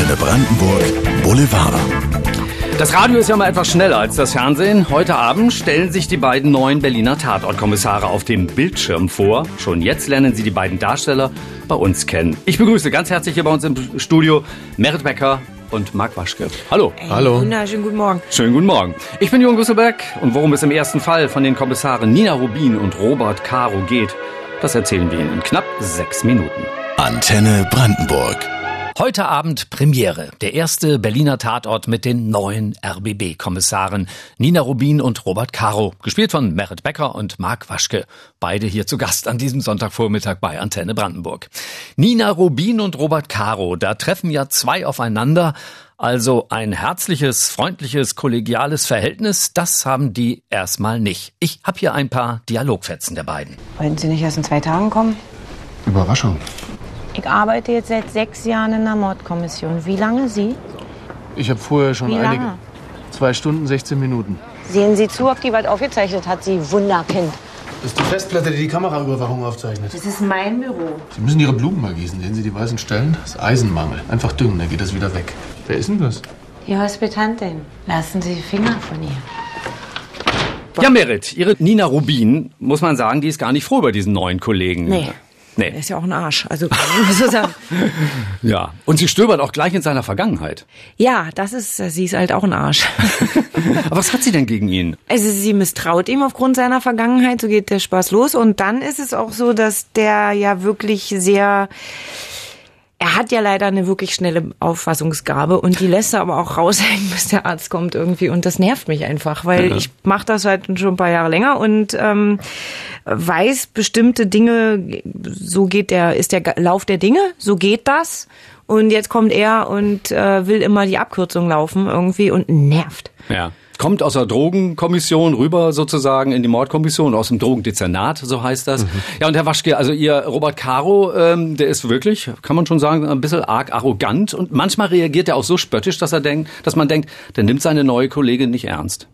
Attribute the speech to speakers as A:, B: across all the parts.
A: Antenne Brandenburg Boulevard.
B: Das Radio ist ja mal etwas schneller als das Fernsehen. Heute Abend stellen sich die beiden neuen Berliner Tatortkommissare auf dem Bildschirm vor. Schon jetzt lernen Sie die beiden Darsteller bei uns kennen. Ich begrüße ganz herzlich hier bei uns im Studio Merit Becker und Marc Waschke. Hallo.
C: Hallo.
D: Wunderschönen guten Morgen.
B: Schönen guten Morgen. Ich bin Jürgen Gusselberg und worum es im ersten Fall von den Kommissaren Nina Rubin und Robert Caro geht, das erzählen wir Ihnen in knapp 6 Minuten.
A: Antenne Brandenburg.
B: Heute Abend Premiere. Der erste Berliner Tatort mit den neuen RBB-Kommissaren Nina Rubin und Robert Caro. Gespielt von Merit Becker und Marc Waschke. Beide hier zu Gast an diesem Sonntagvormittag bei Antenne Brandenburg. Nina Rubin und Robert Caro, da treffen ja zwei aufeinander. Also ein herzliches, freundliches, kollegiales Verhältnis, das haben die erstmal nicht. Ich habe hier ein paar Dialogfetzen der beiden.
D: Wollten Sie nicht erst in 2 Tagen kommen?
C: Überraschung.
D: Ich arbeite jetzt seit 6 Jahren in der Mordkommission. Wie lange Sie?
C: Ich habe vorher schon
D: Wie
C: einige.
D: lange?
C: 2 Stunden, 16 Minuten.
D: Sehen Sie zu, ob die was aufgezeichnet hat, Sie Wunderkind.
C: Das ist die Festplatte, die die Kameraüberwachung aufzeichnet.
D: Das ist mein Büro.
C: Sie müssen Ihre Blumen mal gießen. Sehen Sie die weißen Stellen? Das ist Eisenmangel. Einfach düngen, dann geht das wieder weg. Wer ist denn das?
D: Die Hospitantin. Lassen Sie die Finger von ihr.
B: Ja, Merit, Ihre Nina Rubin, muss man sagen, die ist gar nicht froh über diesen neuen Kollegen.
D: Nee. Er ist ja auch ein Arsch. Also, kann ich so sagen.
B: Ja, und sie stöbert auch gleich in seiner Vergangenheit.
D: Ja, sie ist halt auch ein Arsch.
B: Aber was hat sie denn gegen ihn?
D: Also sie misstraut ihm aufgrund seiner Vergangenheit, so geht der Spaß los. Und dann ist es auch so, dass der ja wirklich er hat ja leider eine wirklich schnelle Auffassungsgabe und die lässt er aber auch raushängen, bis der Arzt kommt irgendwie. Und das nervt mich einfach, weil ich mache das halt schon ein paar Jahre länger und weiß bestimmte Dinge, ist der Lauf der Dinge, so geht das. Und jetzt kommt er und will immer die Abkürzung laufen irgendwie und nervt.
B: Ja. Kommt aus der Drogenkommission rüber sozusagen in die Mordkommission, aus dem Drogendezernat, so heißt das. Ja, und Herr Waschke, also Ihr Robert Caro, der ist wirklich, kann man schon sagen, ein bisschen arg arrogant und manchmal reagiert er auch so spöttisch, dass man denkt, der nimmt seine neue Kollegin nicht ernst.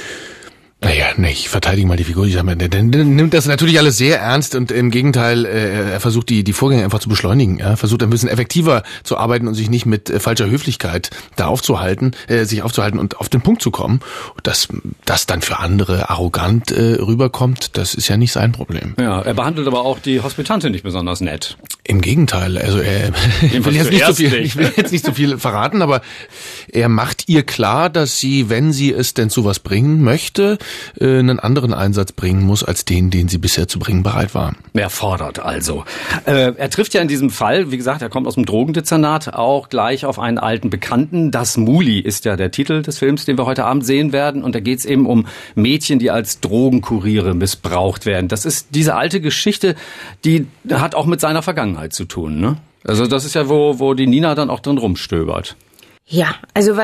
C: Naja, ich verteidige mal die Figur. Der nimmt das natürlich alles sehr ernst und im Gegenteil, er versucht die Vorgänge einfach zu beschleunigen. Er versucht ein bisschen effektiver zu arbeiten und sich nicht mit falscher Höflichkeit da sich aufzuhalten und auf den Punkt zu kommen. Dass das dann für andere arrogant rüberkommt, das ist ja nicht sein Problem.
B: Ja, er behandelt aber auch die Hospitantin nicht besonders nett.
C: Im Gegenteil, also ich will jetzt nicht so viel verraten, aber er macht ihr klar, dass sie, wenn sie es denn zu was bringen möchte, einen anderen Einsatz bringen muss, als den sie bisher zu bringen bereit war.
B: Er fordert also. Er trifft ja in diesem Fall, wie gesagt, er kommt aus dem Drogendezernat, auch gleich auf einen alten Bekannten. Das Muli ist ja der Titel des Films, den wir heute Abend sehen werden. Und da geht es eben um Mädchen, die als Drogenkuriere missbraucht werden. Das ist diese alte Geschichte, die hat auch mit seiner Vergangenheit zu tun, ne? Also das ist ja, wo die Nina dann auch drin rumstöbert.
D: Ja, also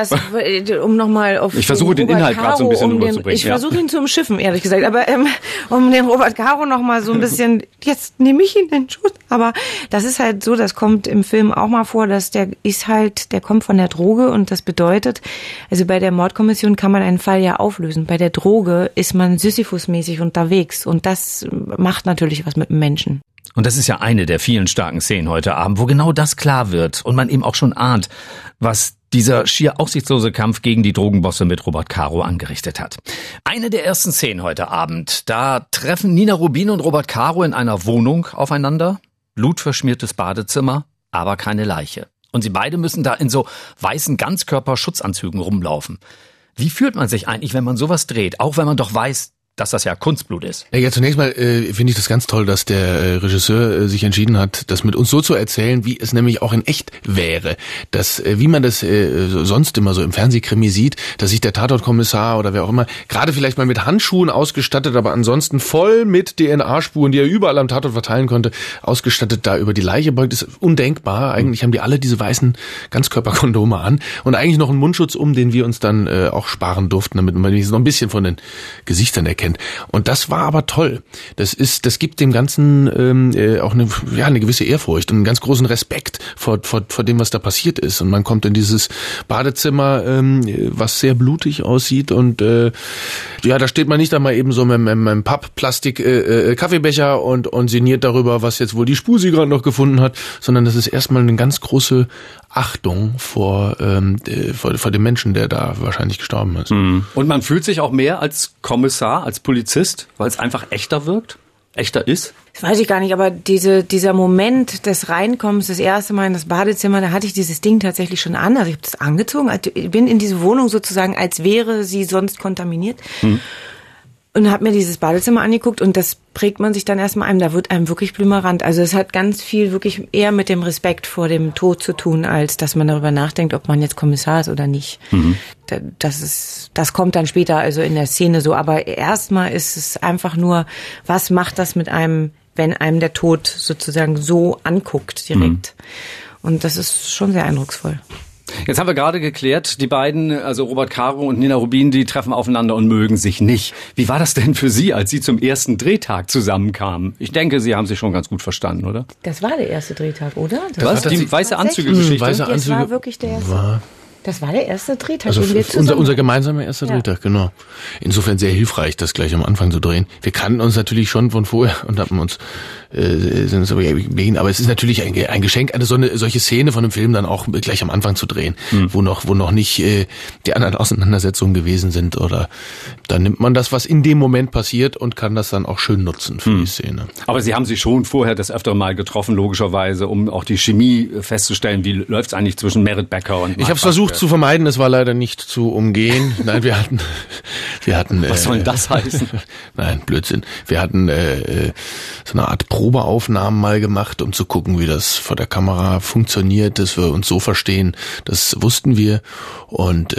D: um nochmal auf
B: ich versuche den Inhalt gerade so ein bisschen rüberzubringen.
D: Ich versuche ihn zu umschiffen, ehrlich gesagt. Aber um den Robert Caro nochmal so ein bisschen, jetzt nehme ich ihn in den Schutz. Aber das ist halt so, das kommt im Film auch mal vor, dass der kommt von der Droge und das bedeutet, also bei der Mordkommission kann man einen Fall ja auflösen. Bei der Droge ist man Sisyphus-mäßig unterwegs und das macht natürlich was mit dem Menschen.
B: Und das ist ja eine der vielen starken Szenen heute Abend, wo genau das klar wird und man eben auch schon ahnt, was dieser schier aussichtslose Kampf gegen die Drogenbosse mit Robert Caro angerichtet hat. Eine der ersten Szenen heute Abend, da treffen Nina Rubin und Robert Caro in einer Wohnung aufeinander, blutverschmiertes Badezimmer, aber keine Leiche. Und sie beide müssen da in so weißen Ganzkörperschutzanzügen rumlaufen. Wie fühlt man sich eigentlich, wenn man sowas dreht, auch wenn man doch weiß, dass das ja Kunstblut ist?
C: Ja, zunächst mal finde ich das ganz toll, dass der Regisseur sich entschieden hat, das mit uns so zu erzählen, wie es nämlich auch in echt wäre. Dass, wie man das sonst immer so im Fernsehkrimi sieht, dass sich der Tatortkommissar oder wer auch immer, gerade vielleicht mal mit Handschuhen ausgestattet, aber ansonsten voll mit DNA-Spuren, die er überall am Tatort verteilen konnte, ausgestattet da über die Leiche beugt, ist undenkbar. Eigentlich haben die alle diese weißen Ganzkörperkondome an und eigentlich noch einen Mundschutz den wir uns dann auch sparen durften, damit man noch ein bisschen von den Gesichtern erkennt. Und das war aber toll. Das gibt dem Ganzen auch eine gewisse Ehrfurcht und einen ganz großen Respekt vor dem, was da passiert ist. Und man kommt in dieses Badezimmer, was sehr blutig aussieht und da steht man nicht einmal eben so mit einem Papp-Plastik-Kaffeebecher und sinniert darüber, was jetzt wohl die Spur sie gerade noch gefunden hat, sondern das ist erstmal eine ganz große Achtung vor dem Menschen, der da wahrscheinlich gestorben ist.
B: Und man fühlt sich auch mehr als Kommissar, als Polizist, weil es einfach echter wirkt, echter ist?
D: Das weiß ich gar nicht, aber dieser Moment des Reinkommens, das erste Mal in das Badezimmer, da hatte ich dieses Ding tatsächlich schon an. Also ich habe das angezogen, ich bin in diese Wohnung sozusagen, als wäre sie sonst kontaminiert. Und habe mir dieses Badezimmer angeguckt und das prägt man sich dann erstmal ein, da wird einem wirklich blümerant. Also es hat ganz viel wirklich eher mit dem Respekt vor dem Tod zu tun, als dass man darüber nachdenkt, ob man jetzt Kommissar ist oder nicht. Das kommt dann später also in der Szene so. Aber erstmal ist es einfach nur, was macht das mit einem, wenn einem der Tod sozusagen so anguckt direkt. Und das ist schon sehr eindrucksvoll.
B: Jetzt haben wir gerade geklärt, die beiden, also Robert Caro und Nina Rubin, die treffen aufeinander und mögen sich nicht. Wie war das denn für Sie, als Sie zum ersten Drehtag zusammenkamen? Ich denke, Sie haben sich schon ganz gut verstanden, oder?
D: Das war der erste Drehtag, oder?
B: Was? Die weiße Anzüge-Geschichte?
C: Weiße Anzüge
D: war wirklich der erste. Das war der erste Drehtag.
C: Also
D: den wir zusammen
C: unser gemeinsamer erster Drehtag, genau. Insofern sehr hilfreich, das gleich am Anfang zu drehen. Wir kannten uns natürlich schon von vorher und haben uns aber es ist natürlich ein Geschenk, eine solche Szene von einem Film dann auch gleich am Anfang zu drehen, wo noch nicht die anderen Auseinandersetzungen gewesen sind, oder dann nimmt man das, was in dem Moment passiert, und kann das dann auch schön nutzen für die Szene.
B: Aber Sie haben sich schon vorher das öftere Mal getroffen, logischerweise, um auch die Chemie festzustellen. Wie läuft's eigentlich zwischen Merit Becker und Mark
C: Ich habe es versucht zu vermeiden, es war leider nicht zu umgehen. Nein, wir hatten
B: was soll denn das heißen?
C: Nein, Blödsinn. Wir hatten so eine Art Probeaufnahmen mal gemacht, um zu gucken, wie das vor der Kamera funktioniert, dass wir uns so verstehen. Das wussten wir. Und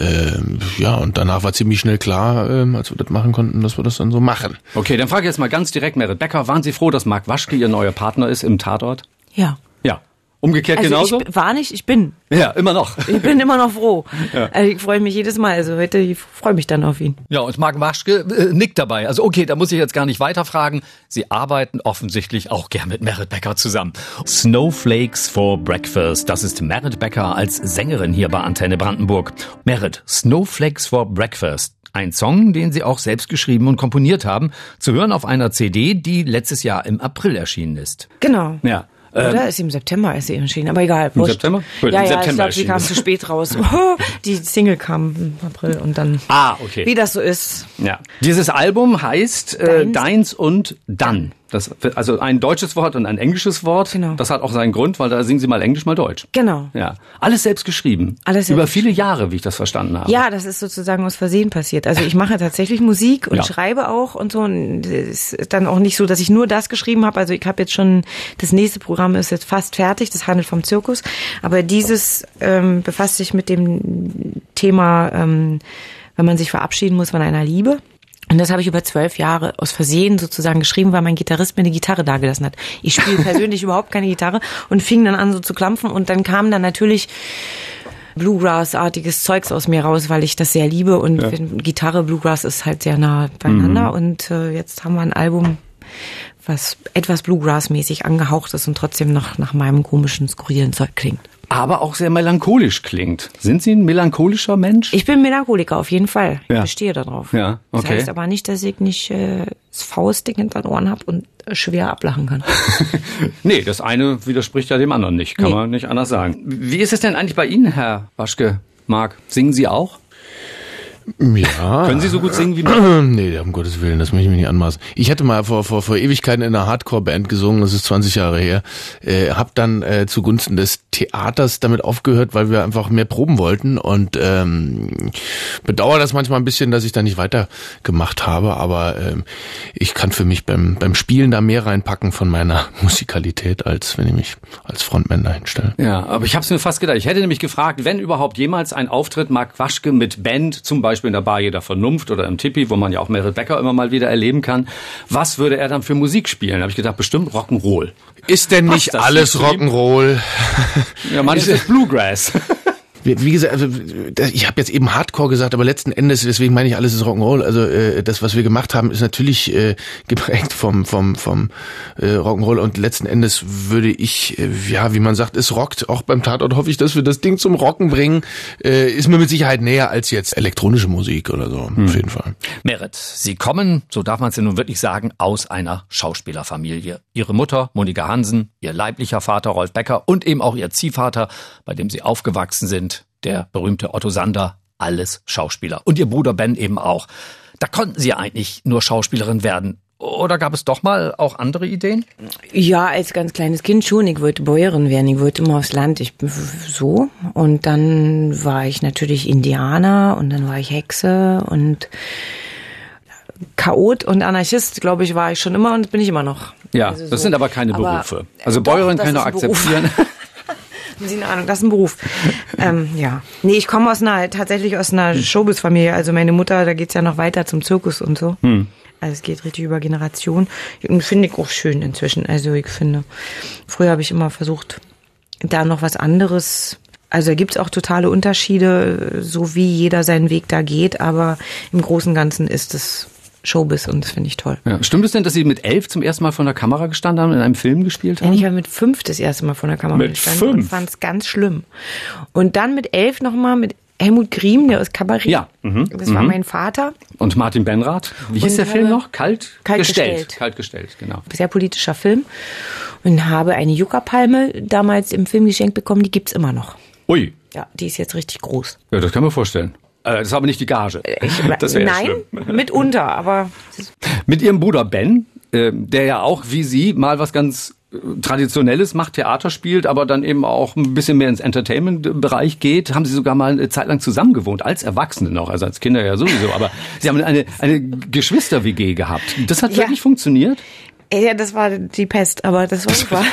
C: und danach war ziemlich schnell klar, als wir das machen konnten, dass wir das dann so machen.
B: Okay, dann frage ich jetzt mal ganz direkt, Merit Becker, waren Sie froh, dass Mark Waschke Ihr neuer Partner ist im Tatort?
D: Ja.
B: Ja. Umgekehrt
D: Also
B: genauso?
D: Ich bin.
B: Ja, immer noch.
D: Ich bin immer noch froh. Ja. Also ich freue mich jedes Mal. Also heute, ich freue mich dann auf ihn.
B: Ja, und Mark Waschke nickt dabei. Also okay, da muss ich jetzt gar nicht weiterfragen. Sie arbeiten offensichtlich auch gern mit Merit Becker zusammen. Snowflakes for Breakfast. Das ist Merit Becker als Sängerin hier bei Antenne Brandenburg. Merit, Snowflakes for Breakfast. Ein Song, den Sie auch selbst geschrieben und komponiert haben. Zu hören auf einer CD, die letztes Jahr im April erschienen ist.
D: Genau.
B: Ja.
D: Oder ist sie im September erschienen, aber egal.
B: Im September?
D: Gut,
B: ja,
D: im
B: September
D: ich glaube, sie kam zu spät raus. Die Single kam im April und dann,
B: okay.
D: Wie das so ist.
B: Ja. Dieses Album heißt Deins und Dann. Also ein deutsches Wort und ein englisches Wort.
D: Genau.
B: Das hat auch seinen Grund, weil da singen Sie mal Englisch, mal Deutsch.
D: Genau.
B: Ja. Alles selbst geschrieben.
D: Alles selbst.
B: Über viele Jahre, wie ich das verstanden habe.
D: Ja, das ist sozusagen aus Versehen passiert. Also ich mache tatsächlich Musik und schreibe auch und so. Und es ist dann auch nicht so, dass ich nur das geschrieben habe. Also ich habe jetzt schon, das nächste Programm ist jetzt fast fertig. Das handelt vom Zirkus. Aber dieses befasst sich mit dem Thema, wenn man sich verabschieden muss von einer Liebe. Und das habe ich über 12 Jahre aus Versehen sozusagen geschrieben, weil mein Gitarrist mir eine Gitarre dagelassen hat. Ich spiele persönlich überhaupt keine Gitarre und fing dann an so zu klampfen, und dann kam dann natürlich Bluegrass-artiges Zeugs aus mir raus, weil ich das sehr liebe, und Gitarre, Bluegrass ist halt sehr nah beieinander, und jetzt haben wir ein Album, was etwas Bluegrass-mäßig angehaucht ist und trotzdem noch nach meinem komischen, skurrilen Zeug klingt.
B: Aber auch sehr melancholisch klingt. Sind Sie ein melancholischer Mensch?
D: Ich bin Melancholiker, auf jeden Fall. Ich bestehe darauf.
B: Ja, okay.
D: Das heißt aber nicht, dass ich nicht das Faustding hinter den Ohren habe und schwer ablachen kann.
B: Nee, das eine widerspricht ja dem anderen nicht. Kann man nicht anders sagen. Wie ist es denn eigentlich bei Ihnen, Herr Waschke, Mark? Singen Sie auch?
C: Ja.
B: Können Sie so gut singen wie Mark?
C: Nee, um Gottes Willen, das möchte ich mir nicht anmaßen. Ich hatte mal vor Ewigkeiten in einer Hardcore-Band gesungen, das ist 20 Jahre her, hab dann zugunsten des Theaters damit aufgehört, weil wir einfach mehr proben wollten, und bedauere das manchmal ein bisschen, dass ich da nicht weitergemacht habe, aber ich kann für mich beim Spielen da mehr reinpacken von meiner Musikalität, als wenn ich mich als Frontman da hinstelle.
B: Ja, aber ich habe es mir fast gedacht. Ich hätte nämlich gefragt, wenn überhaupt jemals ein Auftritt Mark Waschke mit Band, zum Beispiel in der Bar Jeder Vernunft oder im Tippi, wo man ja auch Merit Becker immer mal wieder erleben kann, was würde er dann für Musik spielen? Da habe ich gedacht, bestimmt Rock'n'Roll.
C: Ist denn nicht alles Rock'n'Roll?
B: Ja, manches ist Bluegrass.
C: Wie gesagt, also ich habe jetzt eben Hardcore gesagt, aber letzten Endes, deswegen meine ich, alles ist Rock'n'Roll. Also das, was wir gemacht haben, ist natürlich geprägt vom Rock'n'Roll und letzten Endes würde ich, wie man sagt, es rockt. Auch beim Tatort hoffe ich, dass wir das Ding zum Rocken bringen. Ist mir mit Sicherheit näher als jetzt elektronische Musik oder so, auf jeden Fall.
B: Merit, Sie kommen, so darf man es ja nun wirklich sagen, aus einer Schauspielerfamilie. Ihre Mutter, Monika Hansen, ihr leiblicher Vater, Rolf Becker und eben auch ihr Ziehvater, bei dem Sie aufgewachsen sind, der berühmte Otto Sander, alles Schauspieler. Und ihr Bruder Ben eben auch. Da konnten Sie eigentlich nur Schauspielerin werden. Oder gab es doch mal auch andere Ideen?
D: Ja, als ganz kleines Kind schon. Ich wollte Bäuerin werden. Ich wollte immer aufs Land. So. Und dann war ich natürlich Indianer und dann war ich Hexe und Chaot und Anarchist, glaube ich, war ich schon immer und bin ich immer noch.
B: Ja,
D: also
B: das sind aber keine Berufe. Also Bäuerin kann ich noch akzeptieren.
D: Haben Sie eine Ahnung, das ist ein Beruf. Ja. Nee, ich komme tatsächlich aus einer Showbiz-Familie. Also meine Mutter, da geht's ja noch weiter zum Zirkus und so. Also es geht richtig über Generationen. Finde ich auch schön inzwischen. Also ich finde, früher habe ich immer versucht, da noch was anderes. Also da gibt's auch totale Unterschiede, so wie jeder seinen Weg da geht. Aber im Großen und Ganzen ist es Showbiz und das finde ich toll.
B: Ja. Stimmt es denn, dass Sie mit 11 zum ersten Mal vor der Kamera gestanden haben, in einem Film gespielt haben?
D: Ich habe mit 5 das erste Mal vor der Kamera gestanden und fand es ganz schlimm. Und dann mit 11 nochmal mit Helmut Griem, der aus Kabarett.
B: Ja.
D: Das war mein Vater.
B: Und Martin Benrath. Wie hieß der Film noch? Kalt gestellt, genau.
D: Sehr politischer Film. Und habe eine Yucca-Palme damals im Film geschenkt bekommen, die gibt's immer noch.
B: Ui.
D: Ja, die ist jetzt richtig groß.
B: Ja, das kann man vorstellen. Das ist aber nicht die Gage. Das wäre
D: nein,
B: schlimm.
D: Mitunter, aber...
B: Mit Ihrem Bruder Ben, der ja auch wie Sie mal was ganz Traditionelles macht, Theater spielt, aber dann eben auch ein bisschen mehr ins Entertainment-Bereich geht, haben Sie sogar mal eine Zeit lang zusammen gewohnt, als Erwachsene noch, also als Kinder ja sowieso, aber Sie haben eine Geschwister-WG gehabt. Das hat wirklich funktioniert?
D: Ja, das war die Pest, aber das war super.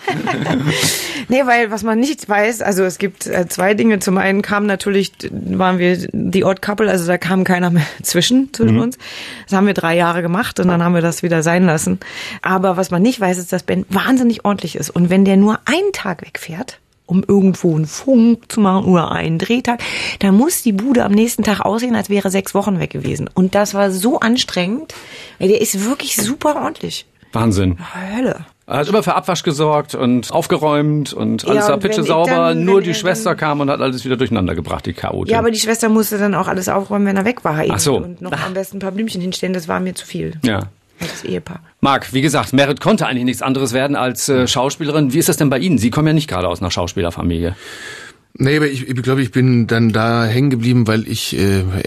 D: Nee, weil was man nicht weiß, also es gibt zwei Dinge. Zum einen waren wir die Odd Couple, also da kam keiner mehr zwischen uns. Das haben wir 3 Jahre gemacht und dann haben wir das wieder sein lassen. Aber was man nicht weiß, ist, dass Ben wahnsinnig ordentlich ist. Und wenn der nur einen Tag wegfährt, um irgendwo einen Funk zu machen oder einen Drehtag, dann muss die Bude am nächsten Tag aussehen, als wäre 6 Wochen weg gewesen. Und das war so anstrengend, weil der ist wirklich super ordentlich.
B: Wahnsinn.
D: Hölle.
B: Er hat immer für Abwasch gesorgt und aufgeräumt und alles war pitschesauber. Nur die Schwester kam und hat alles wieder durcheinander gebracht, die Chaotin.
D: Ja, aber die Schwester musste dann auch alles aufräumen, wenn er weg war.
B: Ach so.
D: Und noch am besten ein paar Blümchen hinstellen, das war mir zu viel.
B: Ja.
D: Als Ehepaar.
B: Marc, wie gesagt, Merit konnte eigentlich nichts anderes werden als Schauspielerin. Wie ist das denn bei Ihnen? Sie kommen ja nicht gerade aus einer Schauspielerfamilie.
C: Nee, aber ich glaube, ich bin dann da hängen geblieben, weil ich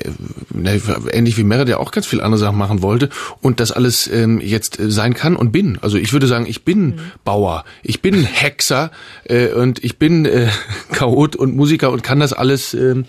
C: ähnlich wie Merit ja auch ganz viel andere Sachen machen wollte und das alles jetzt sein kann und bin. Also ich würde sagen, ich bin Bauer, ich bin Hexer und ich bin Chaot und Musiker und kann das alles in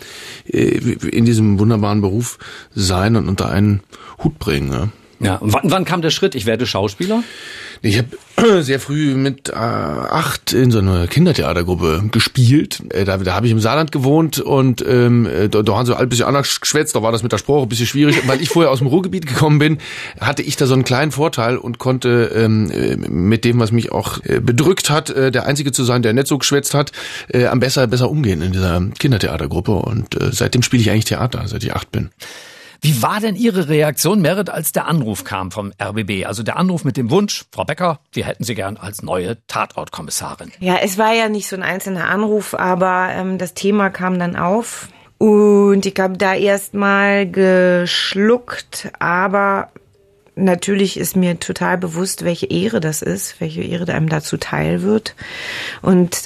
C: diesem wunderbaren Beruf sein und unter einen Hut bringen. Ja.
B: Ja, wann kam der Schritt, ich werde Schauspieler?
C: Ich habe sehr früh mit 8 in so einer Kindertheatergruppe gespielt. Da habe ich im Saarland gewohnt und da haben sie ein bisschen anders geschwätzt. Da war das mit der Sprache ein bisschen schwierig. Weil ich vorher aus dem Ruhrgebiet gekommen bin, hatte ich da so einen kleinen Vorteil und konnte mit dem, was mich auch bedrückt hat, der Einzige zu sein, der nicht so geschwätzt hat, am besser umgehen in dieser Kindertheatergruppe. Und seitdem spiele ich eigentlich Theater, seit ich 8 bin.
B: Wie war denn Ihre Reaktion, Merit, als der Anruf kam vom RBB? Also der Anruf mit dem Wunsch, Frau Becker, wir hätten Sie gern als neue Tatortkommissarin.
D: Ja, es war ja nicht so ein einzelner Anruf, aber das Thema kam dann auf. Und ich habe da erstmal geschluckt, aber natürlich ist mir total bewusst, welche Ehre das ist, welche Ehre einem dazu teil wird. Und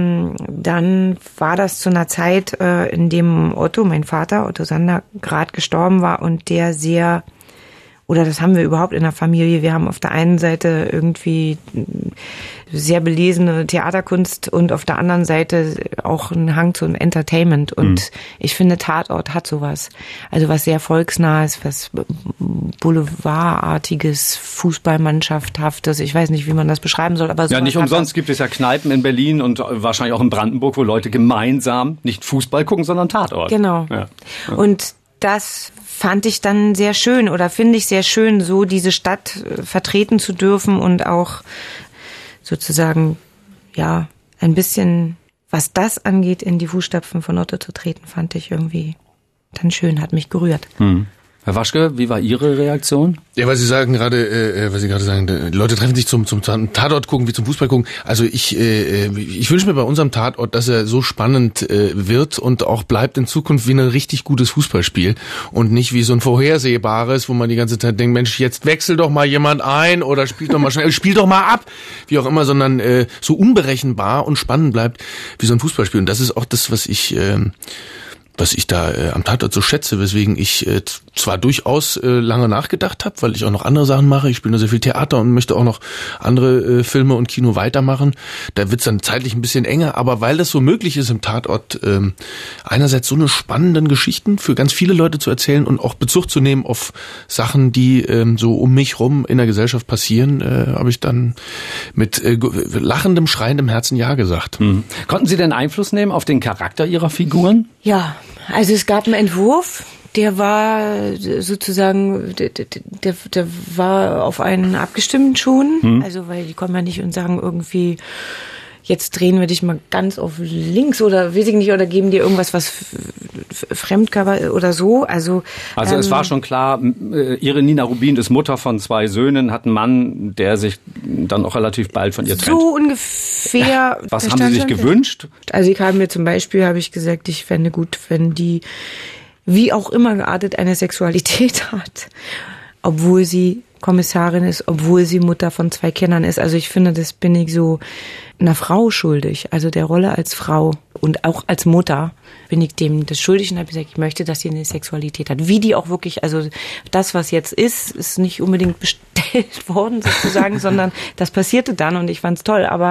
D: dann war das zu einer Zeit, in dem Otto, mein Vater, Otto Sander, gerade gestorben war und der sehr, oder das haben wir überhaupt in der Familie, wir haben auf der einen Seite irgendwie sehr belesene Theaterkunst und auf der anderen Seite auch einen Hang zum Entertainment. Und ich finde, Tatort hat sowas. Also was sehr volksnahes, was Boulevardartiges, Fußballmannschafthaftes. Ich weiß nicht, wie man das beschreiben soll. Aber
B: ja, nicht umsonst gibt es ja Kneipen in Berlin und wahrscheinlich auch in Brandenburg, wo Leute gemeinsam nicht Fußball gucken, sondern Tatort.
D: Genau. Ja. Und das fand ich dann sehr schön oder finde ich sehr schön, so diese Stadt vertreten zu dürfen und auch sozusagen, ja, ein bisschen was das angeht, in die Fußstapfen von Otto zu treten, fand ich irgendwie dann schön, hat mich gerührt.
B: Herr Waschke, wie war Ihre Reaktion?
C: Ja, weil Sie sagen gerade, Leute treffen sich zum Tatort gucken wie zum Fußball gucken. Also ich wünsche mir bei unserem Tatort, dass er so spannend wird und auch bleibt in Zukunft wie ein richtig gutes Fußballspiel und nicht wie so ein vorhersehbares, wo man die ganze Zeit denkt, Mensch, jetzt wechsel doch mal jemand ein oder spiel doch mal schnell, spiel doch mal ab, wie auch immer, sondern so unberechenbar und spannend bleibt wie so ein Fußballspiel. Und das ist auch das, was ich da am Tatort so schätze, weswegen ich zwar durchaus lange nachgedacht habe, weil ich auch noch andere Sachen mache. Ich spiele nur sehr viel Theater und möchte auch noch andere Filme und Kino weitermachen. Da wird's dann zeitlich ein bisschen enger, aber weil das so möglich ist im Tatort, einerseits so eine spannenden Geschichten für ganz viele Leute zu erzählen und auch Bezug zu nehmen auf Sachen, die so um mich rum in der Gesellschaft passieren, habe ich dann mit lachendem, schreiendem Herzen Ja gesagt.
B: Konnten Sie denn Einfluss nehmen auf den Charakter Ihrer Figuren?
D: Ja, also es gab einen Entwurf, der war sozusagen, der war auf einen abgestimmten Schuhen, also weil die kommen ja nicht und sagen irgendwie, jetzt drehen wir dich mal ganz auf links oder weiß ich nicht, oder geben dir irgendwas, was Fremdkörper oder so. Also
B: es war schon klar, Ihre Nina Rubin ist Mutter von 2 Söhnen, hat einen Mann, der sich dann auch relativ bald von ihr trennt.
D: So ungefähr.
B: Was haben Sie sich gewünscht?
D: Also ich habe mir zum Beispiel, habe ich gesagt, ich fände gut, wenn die, wie auch immer geartet, eine Sexualität hat, obwohl sie Kommissarin ist, obwohl sie Mutter von 2 Kindern ist. Also ich finde, das bin ich so einer Frau schuldig, also der Rolle als Frau und auch als Mutter bin ich dem das schuldig und habe gesagt, ich möchte, dass sie eine Sexualität hat. Wie die auch wirklich, also das, was jetzt ist nicht unbedingt bestellt worden sozusagen, sondern das passierte dann und ich fand's toll. Aber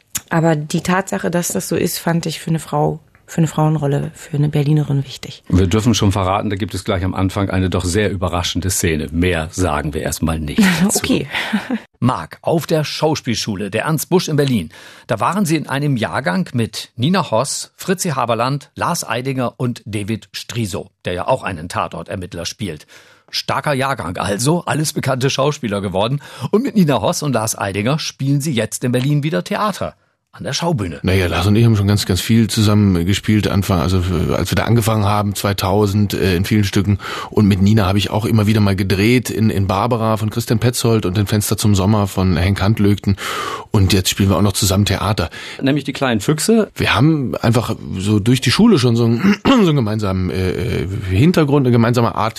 D: die Tatsache, dass das so ist, fand ich für eine Frauenrolle, für eine Berlinerin wichtig.
B: Wir dürfen schon verraten, da gibt es gleich am Anfang eine doch sehr überraschende Szene. Mehr sagen wir erstmal nicht dazu.
D: Okay.
B: Marc, auf der Schauspielschule der Ernst Busch in Berlin. Da waren Sie in einem Jahrgang mit Nina Hoss, Fritzi Haberland, Lars Eidinger und David Striso, der ja auch einen Tatortermittler spielt. Starker Jahrgang also, alles bekannte Schauspieler geworden. Und mit Nina Hoss und Lars Eidinger spielen Sie jetzt in Berlin wieder Theater. An der Schaubühne.
C: Naja, Lars und ich haben schon ganz, ganz viel zusammen gespielt, als wir da angefangen haben, 2000, in vielen Stücken. Und mit Nina habe ich auch immer wieder mal gedreht, in Barbara von Christian Petzold und in Fenster zum Sommer von Henk Handlögten. Und jetzt spielen wir auch noch zusammen Theater.
B: Nämlich die kleinen Füchse.
C: Wir haben einfach so durch die Schule schon so einen gemeinsamen Hintergrund, eine gemeinsame Art,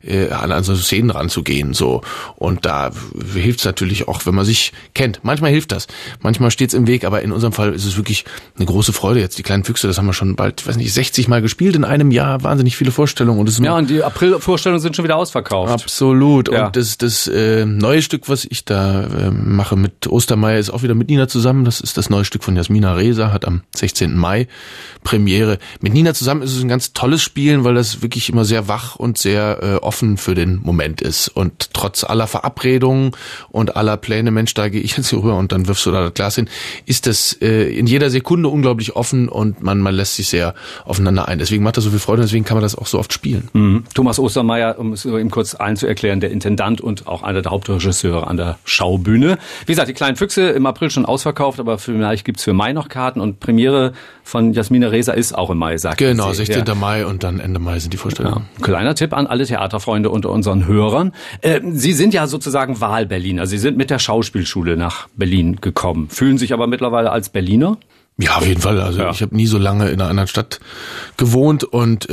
C: an so Szenen ranzugehen, so. Und da hilft es natürlich auch, wenn man sich kennt. Manchmal hilft das. Manchmal steht es im Weg, aber in unserem Fall ist es wirklich eine große Freude jetzt. Die kleinen Füchse, das haben wir schon bald, 60 Mal gespielt in einem Jahr. Wahnsinnig viele Vorstellungen. Und
B: und die April-Vorstellungen sind schon wieder ausverkauft.
C: Absolut.
B: Ja.
C: Und das neue Stück, was ich da mache mit Ostermeier, ist auch wieder mit Nina zusammen. Das ist das neue Stück von Jasmina Reza, hat am 16. Mai Premiere. Mit Nina zusammen ist es ein ganz tolles Spielen, weil das wirklich immer sehr wach und sehr offen für den Moment ist. Und trotz aller Verabredungen und aller Pläne, Mensch, da gehe ich jetzt hier rüber und dann wirfst du da das Glas hin, ist das in jeder Sekunde unglaublich offen und man lässt sich sehr aufeinander ein. Deswegen macht das so viel Freude und deswegen kann man das auch so oft spielen.
B: Thomas Ostermeier, um es ihm kurz allen zu erklären, der Intendant und auch einer der Hauptregisseure an der Schaubühne. Wie gesagt, die kleinen Füchse im April schon ausverkauft, aber vielleicht gibt's für Mai noch Karten und Premiere von Jasmina Reza ist auch im Mai, sagt sie.
C: Genau, 16. Mai und dann Ende Mai sind die Vorstellungen.
B: Ja. Kleiner Tipp an alle Theaterfreunde unter unseren Hörern. Sie sind ja sozusagen Wahlberliner. Sie sind mit der Schauspielschule nach Berlin gekommen, fühlen sich aber mittlerweile als Berliner?
C: Ja, auf jeden Fall. Also ich habe nie so lange in einer anderen Stadt gewohnt und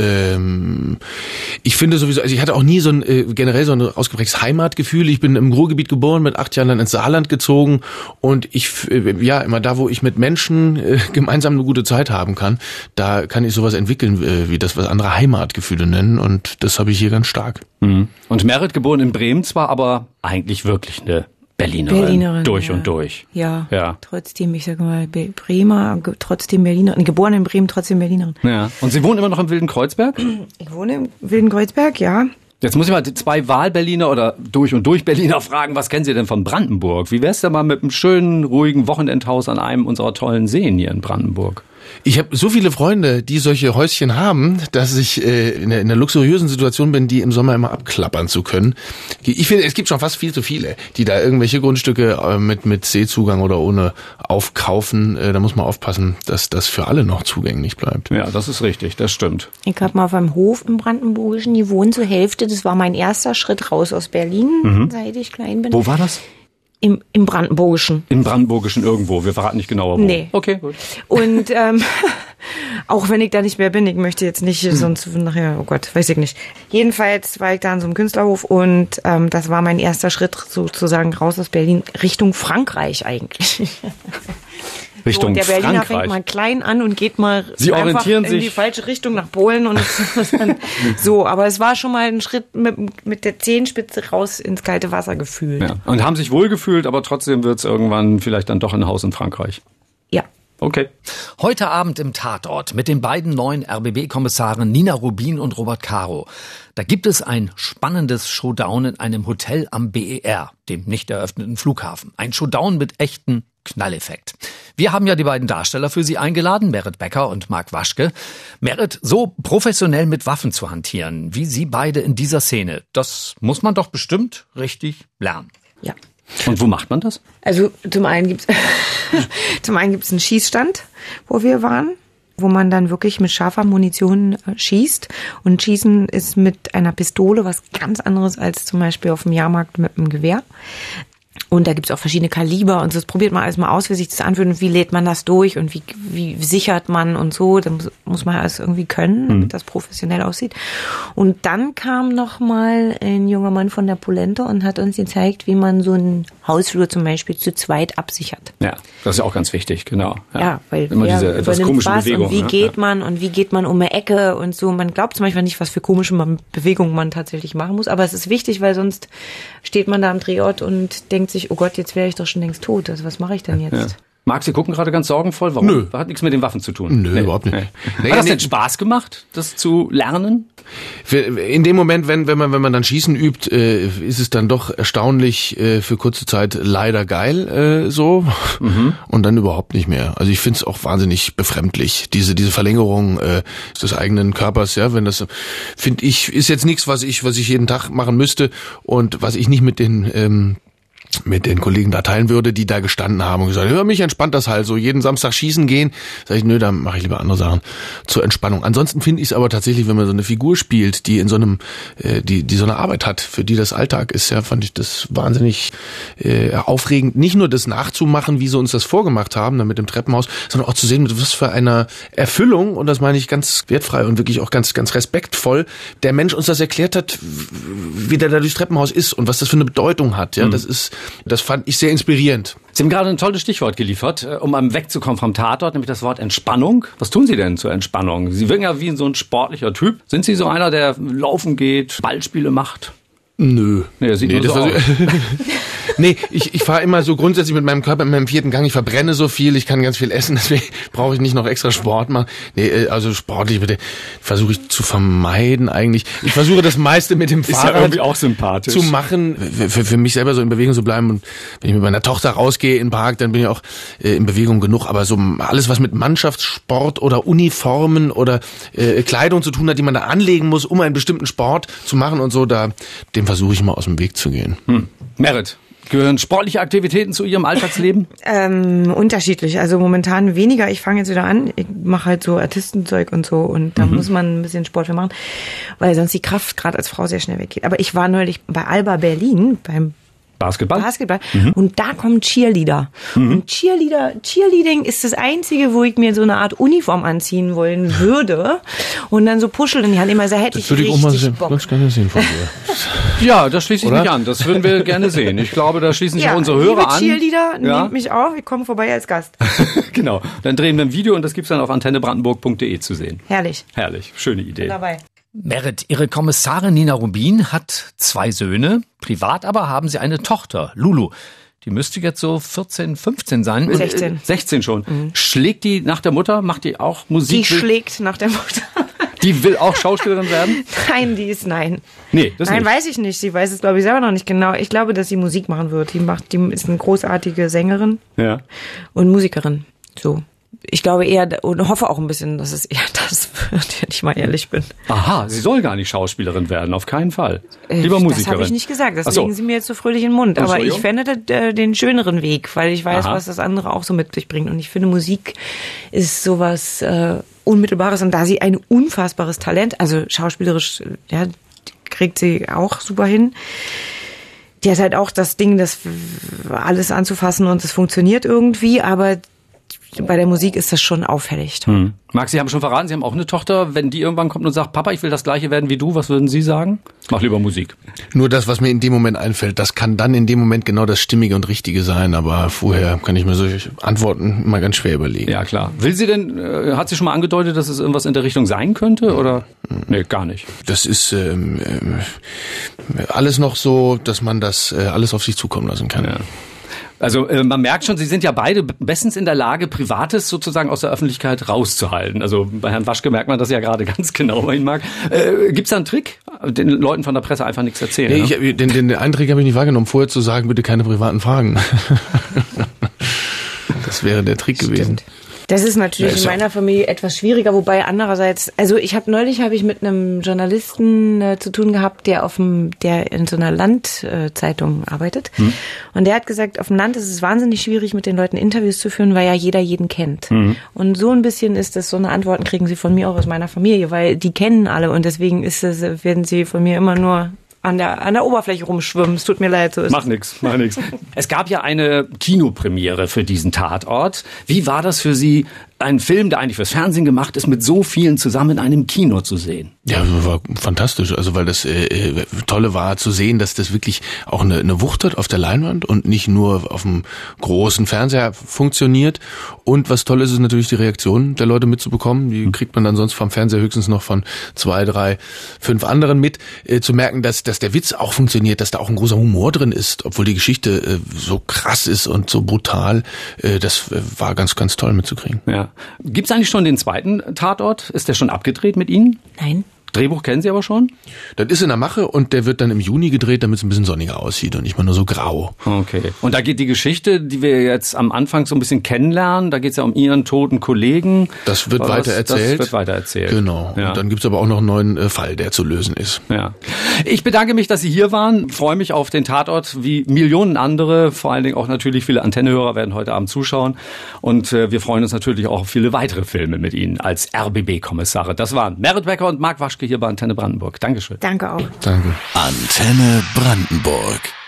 C: ich finde sowieso, also ich hatte auch nie generell so ein ausgeprägtes Heimatgefühl. Ich bin im Ruhrgebiet geboren, mit 8 Jahren dann ins Saarland gezogen und immer da, wo ich mit Menschen gemeinsam eine gute Zeit haben kann, da kann ich sowas entwickeln, wie das, was andere Heimatgefühle nennen und das habe ich hier ganz stark.
B: Und Merit, geboren in Bremen zwar, aber eigentlich wirklich eine Berlinerin durch und durch.
D: Ja, trotzdem, ich sage mal, Bremer, trotzdem Berlinerin, geboren in Bremen, trotzdem Berlinerin.
B: Ja. Und Sie wohnen immer noch im Wilden Kreuzberg?
D: Ich wohne im Wilden Kreuzberg, ja.
B: Jetzt muss ich mal die 2 Wahlberliner oder durch und durch Berliner fragen, was kennen Sie denn von Brandenburg? Wie wär's denn mal mit einem schönen, ruhigen Wochenendhaus an einem unserer tollen Seen hier in Brandenburg?
C: Ich habe so viele Freunde, die solche Häuschen haben, dass ich in der luxuriösen Situation bin, die im Sommer immer abklappern zu können. Ich finde, es gibt schon fast viel zu viele, die da irgendwelche Grundstücke mit Seezugang oder ohne aufkaufen. Da muss man aufpassen, dass das für alle noch zugänglich bleibt.
B: Ja, das ist richtig, das stimmt.
D: Ich habe mal auf einem Hof im Brandenburgischen gewohnt zur Hälfte. Das war mein erster Schritt raus aus Berlin, seit ich klein bin.
B: Wo war das?
D: Im Brandenburgischen.
B: Im Brandenburgischen irgendwo. Wir verraten nicht genauer wo.
D: Nee.
B: Okay, gut.
D: Und auch wenn ich da nicht mehr bin, ich möchte jetzt nicht, sonst nachher, oh Gott, weiß ich nicht. Jedenfalls war ich da an so einem Künstlerhof und das war mein erster Schritt sozusagen raus aus Berlin Richtung Frankreich eigentlich.
B: Richtung
D: der Berliner
B: Frankreich.
D: fängt mal klein an und geht mal
B: Sie
D: einfach
B: orientieren
D: in
B: sich.
D: die falsche Richtung nach Polen und so. Aber es war schon mal ein Schritt mit der Zehenspitze raus ins kalte Wasser gefühlt.
B: Ja. Und haben sich wohlgefühlt, aber trotzdem wird's irgendwann vielleicht dann doch ein Haus in Frankreich.
D: Ja.
B: Okay. Heute Abend im Tatort mit den beiden neuen RBB-Kommissaren Nina Rubin und Robert Caro. Da gibt es ein spannendes Showdown in einem Hotel am BER, dem nicht eröffneten Flughafen. Ein Showdown mit echten Knalleffekt. Wir haben ja die beiden Darsteller für Sie eingeladen, Merit Becker und Marc Waschke. Merit, so professionell mit Waffen zu hantieren, wie Sie beide in dieser Szene, das muss man doch bestimmt richtig lernen.
D: Ja.
B: Und wo macht man das?
D: Also zum einen gibt's einen Schießstand, wo wir waren, wo man dann wirklich mit scharfer Munition schießt. Und Schießen ist mit einer Pistole was ganz anderes als zum Beispiel auf dem Jahrmarkt mit einem Gewehr. Und da gibt's auch verschiedene Kaliber und so. Das probiert man alles mal aus, wie sich das anfühlt und wie lädt man das durch und wie sichert man und so. Da muss man alles irgendwie können, damit das professionell aussieht. Und dann kam noch mal ein junger Mann von der Polente und hat uns gezeigt, wie man so einen Hausflur zum Beispiel zu zweit absichert.
B: Ja, das ist ja auch ganz wichtig, genau.
D: Ja, weil
B: immer
D: wer
B: diese etwas
D: übernimmt
B: komischen
D: was
B: Bewegungen.
D: und wie geht man und wie geht man um eine Ecke und so. Man glaubt zum Beispiel nicht, was für komische Bewegungen man tatsächlich machen muss, aber es ist wichtig, weil sonst steht man da am Drehort und denkt sich, oh Gott, jetzt wäre ich doch schon längst tot. Also was mache ich denn jetzt?
B: Ja. Marc, Sie gucken gerade ganz sorgenvoll. Warum?
C: Nö.
B: Hat nichts mit den Waffen zu tun.
C: Nö, überhaupt nicht.
B: Hat das denn Spaß gemacht, das zu lernen?
C: In dem Moment, wenn man dann Schießen übt, ist es dann doch erstaunlich für kurze Zeit leider geil so und dann überhaupt nicht mehr. Also ich finde es auch wahnsinnig befremdlich, diese Verlängerung des eigenen Körpers. Ja, wenn das, finde ich, ist jetzt nichts, was ich jeden Tag machen müsste und was ich nicht mit den Kollegen da teilen würde, die da gestanden haben und gesagt, ja, mich entspannt das halt so, jeden Samstag schießen gehen. Sag ich, nö, dann mache ich lieber andere Sachen zur Entspannung. Ansonsten finde ich es aber tatsächlich, wenn man so eine Figur spielt, die in so einem, die so eine Arbeit hat, für die das Alltag ist, ja, fand ich das wahnsinnig aufregend. Nicht nur das nachzumachen, wie sie uns das vorgemacht haben, dann mit dem Treppenhaus, sondern auch zu sehen, mit was für einer Erfüllung, und das meine ich ganz wertfrei und wirklich auch ganz, ganz respektvoll, der Mensch uns das erklärt hat, wie der da durchs Treppenhaus ist und was das für eine Bedeutung hat. Ja, das fand ich sehr inspirierend.
B: Sie haben gerade ein tolles Stichwort geliefert, um wegzukommen vom Tatort, nämlich das Wort Entspannung. Was tun Sie denn zur Entspannung? Sie wirken ja wie so ein sportlicher Typ. Sind Sie so einer, der laufen geht, Ballspiele macht?
C: Nö.
B: Nee, sieht nur so aus.
C: Nee, ich fahre immer so grundsätzlich mit meinem Körper in meinem 4. Gang. Ich verbrenne so viel, ich kann ganz viel essen, deswegen brauche ich nicht noch extra Sport machen. Nee, also sportlich bitte versuche ich zu vermeiden eigentlich. Ich versuche das meiste mit dem Fahrrad
B: ja irgendwie auch sympathisch
C: zu machen, für mich selber so in Bewegung zu bleiben. Und wenn ich mit meiner Tochter rausgehe in den Park, dann bin ich auch in Bewegung genug. Aber so alles, was mit Mannschaftssport oder Uniformen oder Kleidung zu tun hat, die man da anlegen muss, um einen bestimmten Sport zu machen und so, dem versuche ich mal aus dem Weg zu gehen.
B: Merit, gehören sportliche Aktivitäten zu Ihrem Alltagsleben?
D: Unterschiedlich. Also momentan weniger. Ich fange jetzt wieder an. Ich mache halt so Artistenzeug und so. Und da muss man ein bisschen Sport für machen, weil sonst die Kraft gerade als Frau sehr schnell weggeht. Aber ich war neulich bei Alba Berlin beim Basketball. Und da kommen Cheerleader. Und Cheerleading ist das Einzige, wo ich mir so eine Art Uniform anziehen wollen würde. Und dann so Puscheln in die Hand. Immer so, hätte ich richtig Bock.
C: Das kann ich sehen von dir.
B: Ja, das schließe ich mich an. Das würden wir gerne sehen. Ich glaube, da schließen sich auch unsere Hörer an.
D: Cheerleader, nehmt mich auf. Ich komme vorbei als Gast.
B: Genau. Dann drehen wir ein Video und das gibt's dann auf antennebrandenburg.de zu sehen.
D: Herrlich.
B: Herrlich. Schöne Idee.
D: Dabei.
B: Merit, Ihre Kommissarin Nina Rubin hat 2 Söhne. Privat aber haben Sie eine Tochter, Lulu. Die müsste jetzt so 14, 15 sein.
D: 16.
B: 16 schon. Schlägt die nach der Mutter? Macht die auch Musik?
D: Die schlägt nach der Mutter.
B: Die will auch Schauspielerin werden?
D: Nein, nein.
B: Nee, das
D: Nein,
B: nicht.
D: weiß ich nicht. Sie weiß es, glaube ich, selber noch nicht genau. Ich glaube, dass sie Musik machen wird. Die ist eine großartige Sängerin
B: Ja.
D: und Musikerin. So. ich glaube eher und hoffe auch ein bisschen, dass es eher das wird, wenn ich mal ehrlich bin.
B: Aha, sie soll gar nicht Schauspielerin werden, auf keinen Fall. Lieber Musikerin.
D: Das habe ich nicht gesagt, das
B: Ach so.
D: legen Sie mir jetzt so fröhlich in den Mund. Aber ich fände den schöneren Weg, weil ich weiß, was das andere auch so mit sich bringt. Und ich finde, Musik ist sowas Unmittelbares. Und da sie ein unfassbares Talent, also schauspielerisch, ja, kriegt sie auch super hin. Die hat halt auch das Ding, das alles anzufassen und es funktioniert irgendwie, aber bei der Musik ist das schon auffällig.
B: Max, Sie haben schon verraten, Sie haben auch eine Tochter. Wenn die irgendwann kommt und sagt, Papa, ich will das Gleiche werden wie du, was würden Sie sagen? Mach lieber Musik.
C: Nur das, was mir in dem Moment einfällt, das kann dann in dem Moment genau das Stimmige und Richtige sein, aber vorher kann ich mir solche Antworten mal ganz schwer überlegen.
B: Ja, klar. Will sie denn, hat sie schon mal angedeutet, dass es irgendwas in der Richtung sein könnte, oder? Nee, gar nicht.
C: Das ist alles noch so, dass man das alles auf sich zukommen lassen kann.
B: Ja. Also man merkt schon, Sie sind ja beide bestens in der Lage, Privates sozusagen aus der Öffentlichkeit rauszuhalten. Also bei Herrn Waschke merkt man das ja gerade ganz genau bei Ihnen, Marc. Gibt's da einen Trick? Den Leuten von der Presse einfach nichts erzählen?
C: Nee, den einen Trick habe ich nicht wahrgenommen, vorher zu sagen, bitte keine privaten Fragen. Das wäre der Trick gewesen.
D: Das ist natürlich in meiner Familie etwas schwieriger, wobei andererseits, also neulich habe ich mit einem Journalisten zu tun gehabt, der in so einer Landzeitung arbeitet. Und der hat gesagt, auf dem Land ist es wahnsinnig schwierig, mit den Leuten Interviews zu führen, weil ja jeder jeden kennt. Und so ein bisschen ist das, so eine Antworten kriegen sie von mir auch aus meiner Familie, weil die kennen alle und deswegen werden sie von mir immer nur an der Oberfläche rumschwimmen. Es tut mir leid, so ist
B: Mach nix. Es gab ja eine Kinopremiere für diesen Tatort. Wie war das für Sie, einen Film, der eigentlich fürs Fernsehen gemacht ist, mit so vielen zusammen in einem Kino zu sehen?
C: Ja, war fantastisch. Also weil das Tolle war zu sehen, dass das wirklich auch eine Wucht hat auf der Leinwand und nicht nur auf dem großen Fernseher funktioniert. Und was toll ist natürlich die Reaktion der Leute mitzubekommen. Die kriegt man dann sonst vom Fernseher höchstens noch von 2, 3, 5 anderen mit. Zu merken, dass der Witz auch funktioniert, dass da auch ein großer Humor drin ist, obwohl die Geschichte so krass ist und so brutal. Das war ganz, ganz toll mitzukriegen.
B: Ja. Gibt's eigentlich schon den zweiten Tatort? Ist der schon abgedreht mit Ihnen?
D: Nein.
B: Drehbuch kennen Sie aber schon?
C: Das ist in der Mache und der wird dann im Juni gedreht, damit es ein bisschen sonniger aussieht und nicht mal nur so grau.
B: Okay. Und da geht die Geschichte, die wir jetzt am Anfang so ein bisschen kennenlernen, da geht's ja um Ihren toten Kollegen.
C: Das wird weiter erzählt.
B: Das wird weiter erzählt.
C: Genau.
B: Ja.
C: Und dann gibt's aber auch noch einen neuen Fall, der zu lösen ist.
B: Ja. Ich bedanke mich, dass Sie hier waren. Freue mich auf den Tatort wie Millionen andere. Vor allen Dingen auch natürlich viele Antennehörer werden heute Abend zuschauen. Und wir freuen uns natürlich auch auf viele weitere Filme mit Ihnen als RBB-Kommissare. Das waren Merit Becker und Marc Waschke hier bei Antenne Brandenburg. Dankeschön.
D: Danke auch.
C: Danke.
A: Antenne Brandenburg.